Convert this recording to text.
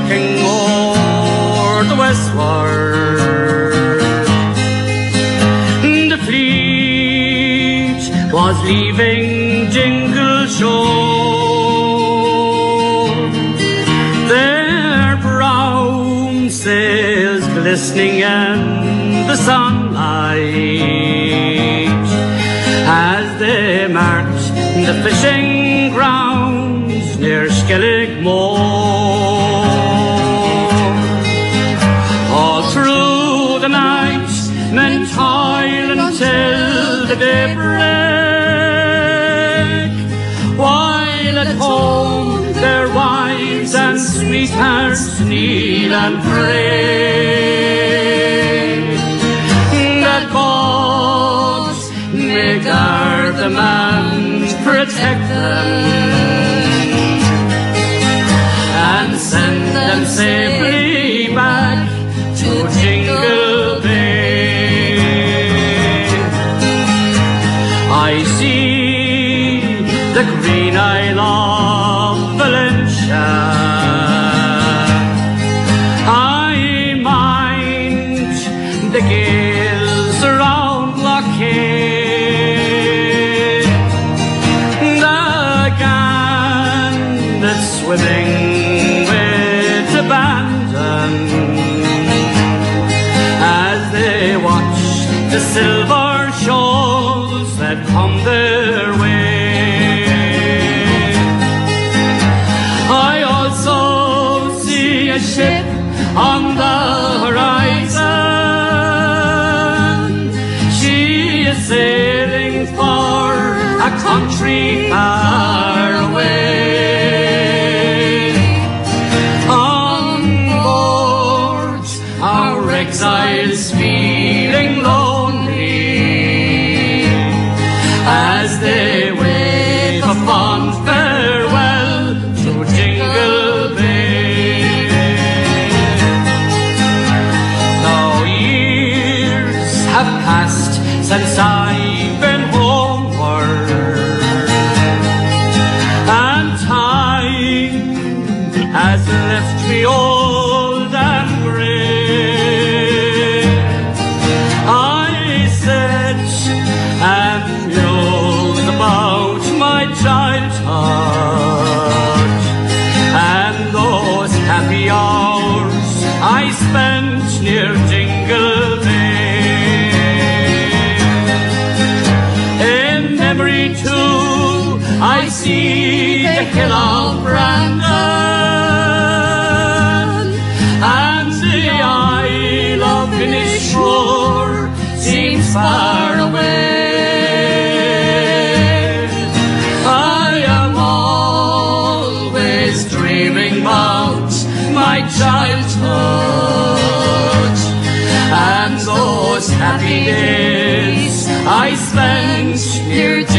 walking o'er the westward. The fleet was leaving Dingle Shore, their brown sails glistening in the sunlight as they marked the fishing grounds near Skelligmore. All through the night men toil until the daybreak, while at home their wives and sweethearts kneel and pray that God may guard them and protect them and send them safely back to Dingle Bay. I see the green Isle of Valentia, I mind the gales around Lochee, the gannets swimming with abandon as they watch the silver shoals that come their way. I also see a ship on the horizon. She is sailing for a country far away. On board our exiles feeling lonely as they wave a fond farewell to Dingle Bay. Now years have passed since I've been homeward, and time has left me old and grey. I sit and muse about my childhood and those happy hours I spent near Dingle Bay. In memory too I see the hill of Brandon, and the Isle of Inishmore seems far away. I am always dreaming about my childhood and those happy days I spent near